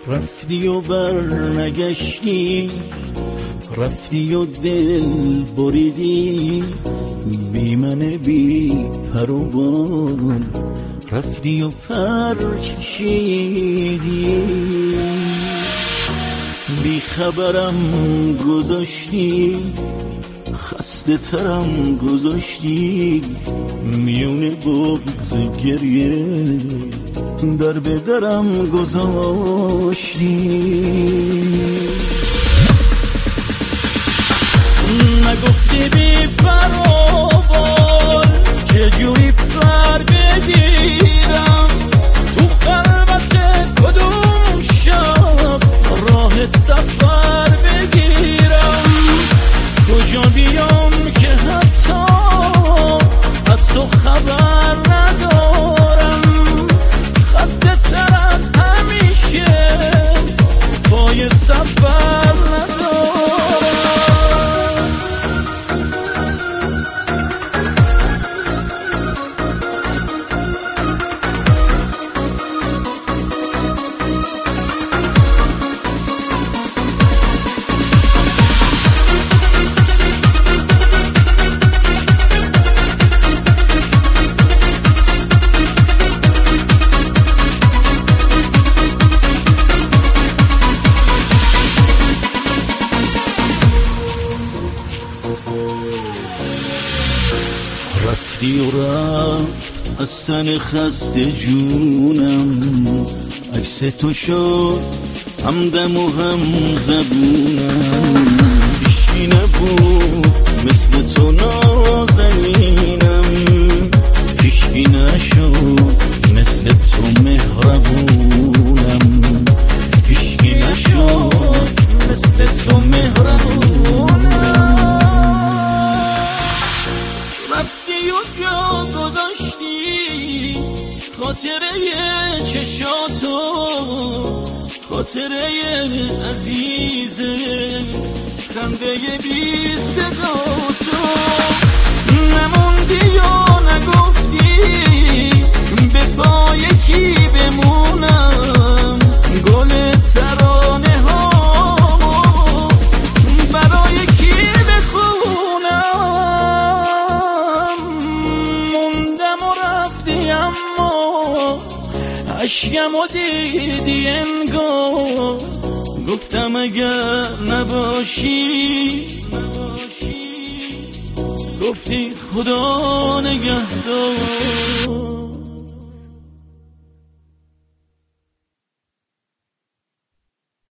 رفتی و برنگشتی، رفتی و دل بریدی، بی من بی پر و بال رفتی و پر کشیدی. بی خبرم گذاشتی، خسته ترم گذاشتی، میون بغض گریه در به درم گذاشتی. نگفتی بی پر و بال چجوری پر بگیرم، تو قلبت کدوم شب راه سفر بگیرم، کجا بیام که حتی از تو خبر ندارم، خسته تر از همیشه پای سفر ندارم. رفتی و رفت از تن خسته جونم، عکس تو شد همدم و هم زبونم، هیچکی نبود مثل تو نازنینم، هیچکی نشد مثل تو مهربونم، هیچکی نشد مثل تو مهربونم. رفتی و جا گذاشتی خاطره چشاتو، خاطره عزیز خنده بی صداتو، نموندی و نگفتی به پای کی بمونم، گل ترانه ها برای کی بخونم، اما عشقم و دیدی انگار، گفتم اگر نباشی، گفتی خدا نگهدار.